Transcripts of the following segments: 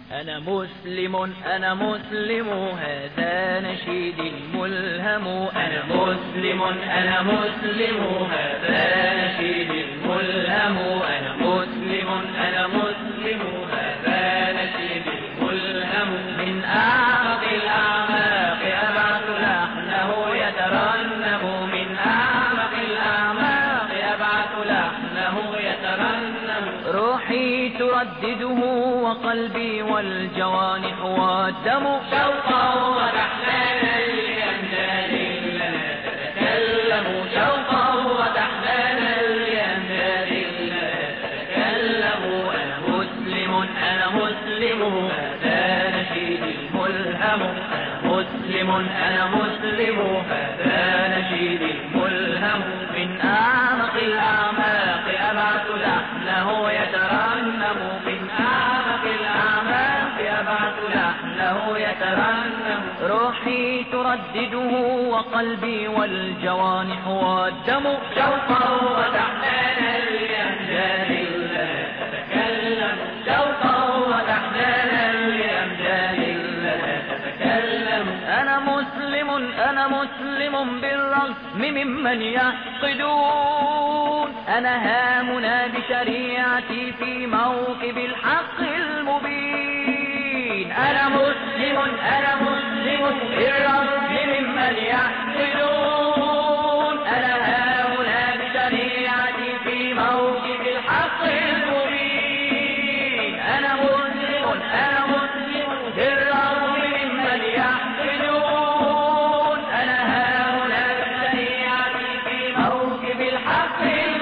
أنا مسلم أنا مسلم هذا نشيدي الملهم. أنا مسلم أنا مسلم هذا نشيدي الملهم. أنا مسلم أنا مسلم هذا نشيدي الملهم. من أعمق الأعماق أبعث لحنه يترنم. من أعمق الأعماق أبعث لحنه يترنم. روحي تردده وقلبي والجوانح والدم شوقا وتحنانا لأمجاد لنا تتكلم. شوقا وتحنانا لأمجاد لنا تتكلم. أنا مسلم أنا مسلم هذا نشيدي الملهم. أنا مسلم أنا مسلم هذا نشيدي الملهم. من أعمق الأعماق أبعث لحنه يترنم. من أعمق الأعماق أبعث لحنه يترنم. روحي تردده وقلبي والجوانح والدم شوقا وتحنانا لأمجاد لنا تتكلم. شوقا وتحنانا لأمجاد لنا تتكلم. أنا مسلم أنا مسلم بالرغم ممن يحقدون. أنا هامنا بشريعتي في موكب الحق المبين. أنا مسلم أنا مسلم بالرغم ممن يحقدون. أنا هامنا بشريعتي في موكب الحق المبين. أنا مسلم أنا مسلم بالرغم ممن يحقدون. أنا هامنا بشريعتي في موكب الحق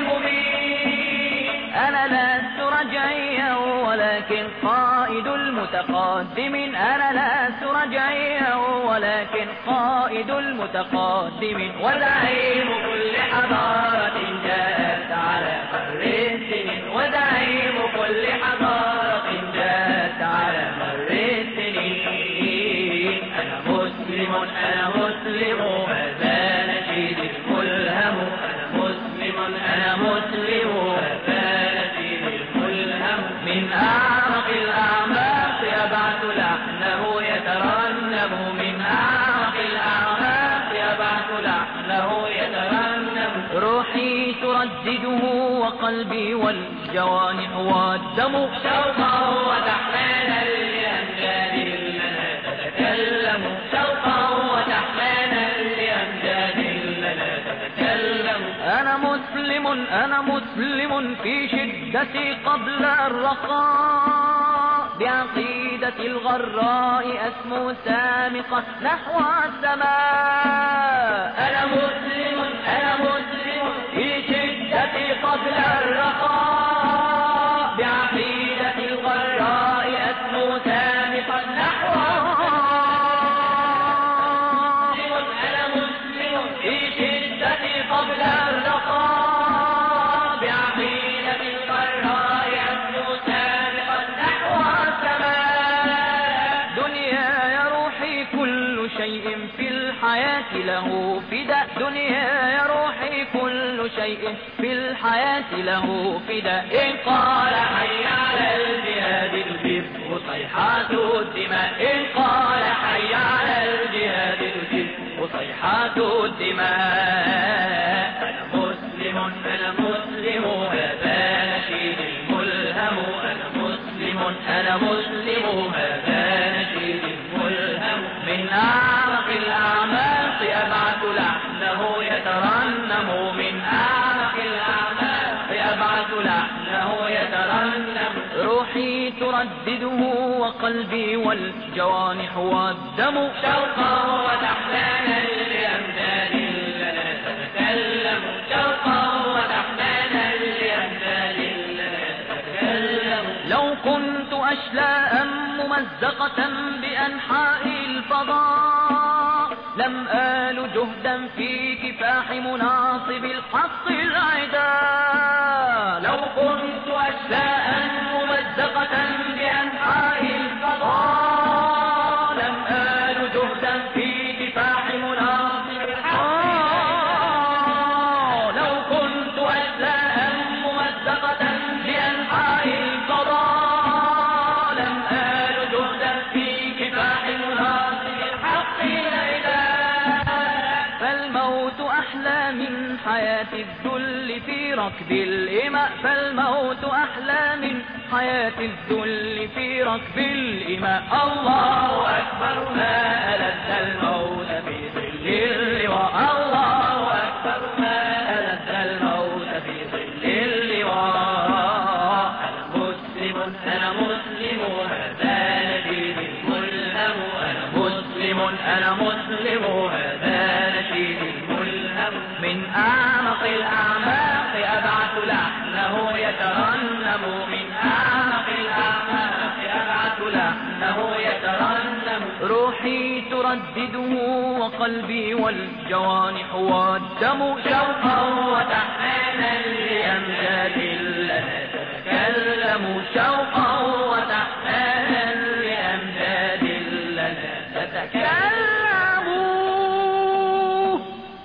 المبين. أنا لست رجعيا ولكن قائد المتقدمين. أنا لست رجعيا ولكن قائد المتقدمين. وزعيم كل حضارة جاءت على مر السنين. وزعيم كل حضارة جاءت على مر السنين. أنا مسلم أنا مسلم هذا نشيدي الملهم. أنا مسلم أنا مسلم هذا نشيدي الملهم. من أعمق الأعماق أبعث لحنه يترنم. من أعمق الأعماق أبعث لحنه يترنم. روحي تردده وقلبي والجوانح والدم شوقا وتحنانا لأمجاد لنا تتكلم. شوقا وتحنانا لأمجاد لنا تتكلم. أنا مسلم أنا مسلم في شدتي قبل الرخاء. بعقيدة الغراء أسمو سامقة نحو السماء. أنا مسلم أنا مسلم في شدتي قبل الرخاء. بعقيدة الغراء أسمو سامقة نحو السماء. أنا مسلم في شدتي قبل الرخاء. بعقيدة الغراء أسمو سامقة نحو السماء. دنياي روحي كل شيء في الحياة له فداء. دنياي روحي كل شيء في الحياة له فداء. إن قال حي على الجهاد تجب صيحات الدماء. إن قال حي على الجهاد تجب صيحات الدماء. أنا مسلم أنا مسلم هذا نشيدي الملهم. أنا مسلم أنا مسلم هذا نشيدي الملهم. من أعمق الأعماق أبعث لحنه يترنم. من أعمق الأعماق أبعث لحنه يترنم. روحي تردده وقلبي والجوانح والدم شوقا وتحنانا لأمجاد لنا تتكلم. شوقا وتحنانا لأمجاد لنا تتكلم. لو كنت أشلاء ممزقة بأنحاء الفضاء لم آل جهدا في كفاح مناصب الحق العداء. لو كنت أشلاء ممزقة بأنحاء الفضاء لم آل جهدا في كفاح مناصب الحق. لو كنت أشلاء ممزقة بأنحاء الفضاء لم آل جهدا ركب الإماء، فالموت أحلى من حياة الذل في ركب الإماء. الله أكبر ما ألذ الموت في ظل اللواء، الله أكبر ما ألذ الموت في ظل اللواء. أنا مسلم أنا مسلم هذا نشيد ملهم، أنا مسلم أنا مسلم هذا نشيد ملهم. من أعمق الأعماق أبعث لحنه يترنم، من أعمق الأعماق أبعث لحنه يترنم. روحي تردده وقلبي والجوانح والدم شوقا وتحنانا لأمجاد لنا تتكلم، شوقا